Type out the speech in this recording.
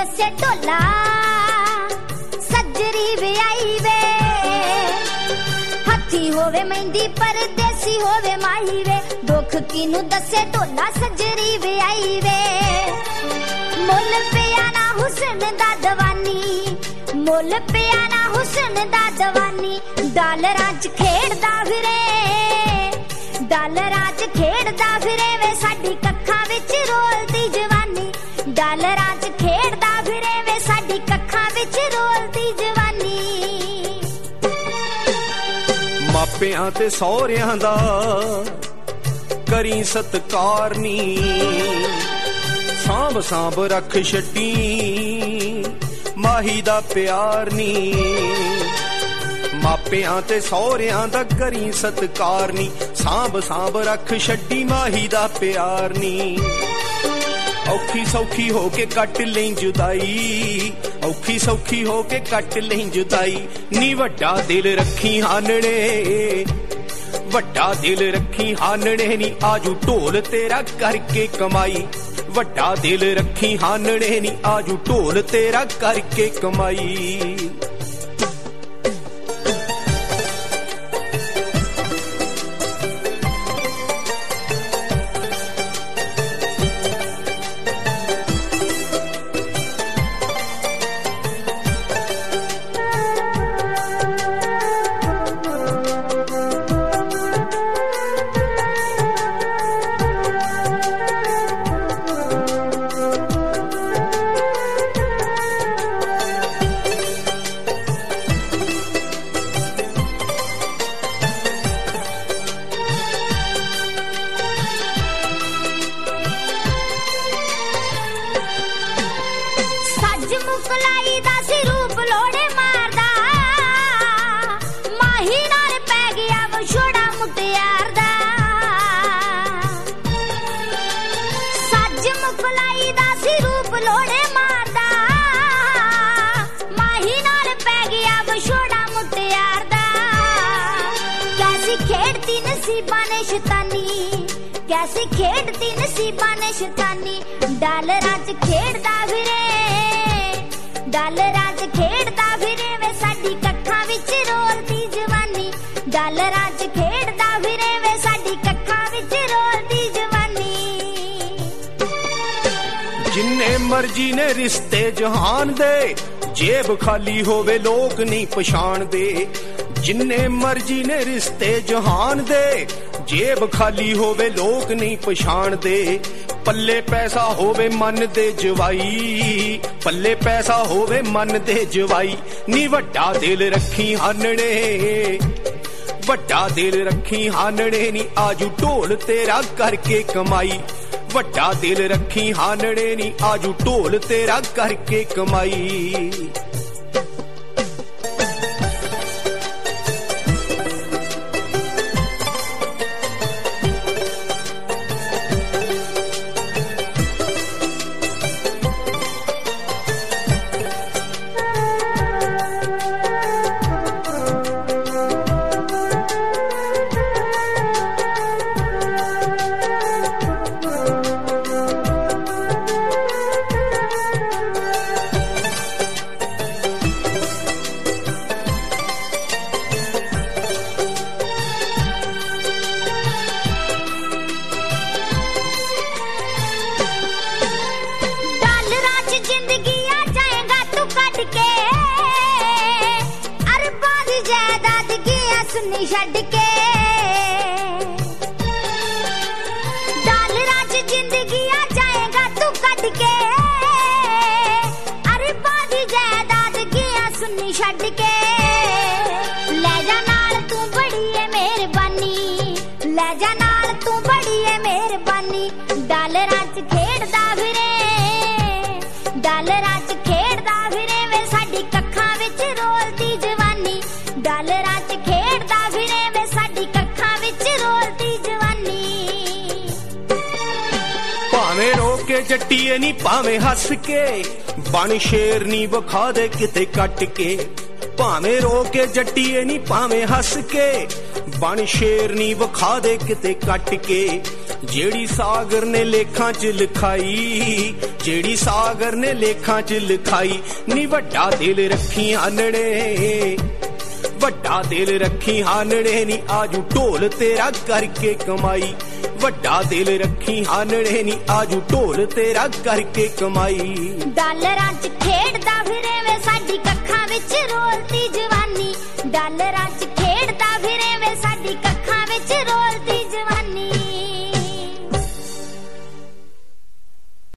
दसे ढोला सजरी विआई वे हथी होवे मेहंदी परदेसी होवे माही वे दुख किनू दसे ढोला सजरी विआई वे मुल पिया ना हुस्न दा दवानी मुल पिया ना हुस्न दा दवानी डालरां च खेड़दा फिरे डालरां च खेड़दा फिरे वे साडी कक्खां विच रोलदी जवानी डालरां च खेड़दा फिरे वे साडी कक्खां विच रोलदी जवानी मापियां ते सौहरियां दा करी सत्कार नी सांभ सांभ रख छड्डी माही दा प्यार नी मापियां ते सौहरियां दा करी सत्कार नी सांभ सांभ रख छड्डी माही दा प्यार नी औखी सौखी होके कट लें जुदाई औखी सौखी होके कट लें जुदाई नी वड्डा दिल रखी हानने वड्डा दिल रखी हानने नी आजू ढोल तेरा करके कमाई वड्डा दिल रखी हानने नी आजू ढोल तेरा करके कमाई कैसी खेड़ती नसीबा ने शैतानी डालरां च खेड़दा फिरे डालरां च खेड़दा फिरे वे साडी कक्खां विच रोलदी जवानी डालरां च खेड़दा फिरे वे साडी कक्खां विच रोलदी जवानी जिन्ने मर्जी ने रिश्ते जहान दे जेब खाली होवे लोग नहीं पछाण दे जिन्ने मर्जी ने रिश्ते जहान दे जेब खाली होवे लोग नहीं पछाण दे पल्ले पैसा होवे मन दे जवाई पल्ले पैसा होवे मन दे जवाई नी वड्डा दिल रखी हानने वड्डा दिल रखी हानने नी आजू ढोल तेरा करके कमाई वड्डा दिल रखी हानने नी आजू ढोल तेरा करके कमाई छड्ड के डालरां च जिंदगी आ जाएगा तू कट के अरे बादी जायदाद गया सुन्नी छड्ड के ले जा नाल तू बड़ी है मेहरबानी ले जा नाल तू बड़ी है मेहरबानी डालरां च खेड़दा फिरे डालरां च खेड़दा फिरे वे साडी कक्खां विच रोलदी जवानी डालरां च खेड़दा फिरे वे साडी कक्खां विच रोलदी जवानी भावें रो के जट्टीए नी भावें हस के बन शेर नी विखा दे किते कट के भावें रो के जट्टीए नी भावें हस के बन शेर नी विखा दे किते कट के ਜਿਹੜੀ ਸਾਗਰ ਨੇ ਲੇਖਾਂ 'ਚ ਲਿਖਾਈ, ਜਿਹੜੀ ਸਾਗਰ ਨੇ ਲੇਖਾਂ 'ਚ ਲਿਖਾਈ। ਨੀ ਵੱਡਾ ਦਿਲ ਰੱਖੀ ਹਾਨੜੇ, ਵੱਡਾ ਦਿਲ ਰੱਖੀ ਹਾਨੜੇ ਨੀ ਆਜੂ ਢੋਲ ਤੇਰਾ ਕਰਕੇ ਕਮਾਈ। ਵੱਡਾ ਦਿਲ ਰੱਖੀ ਹਾਨੜੇ ਨੀ ਆਜੂ ਢੋਲ ਤੇਰਾ ਕਰਕੇ ਕਮਾਈ। ਡਾਲਰਾਂ 'ਚ ਖੇਡਦਾ ਫਿਰੇ ਵੇ ਸਾਡੀ ਕੱਖਾਂ ਵਿੱਚ ਰੋਲਦੀ ਜਵਾਨੀ, ਡਾਲਰਾਂ 'ਚ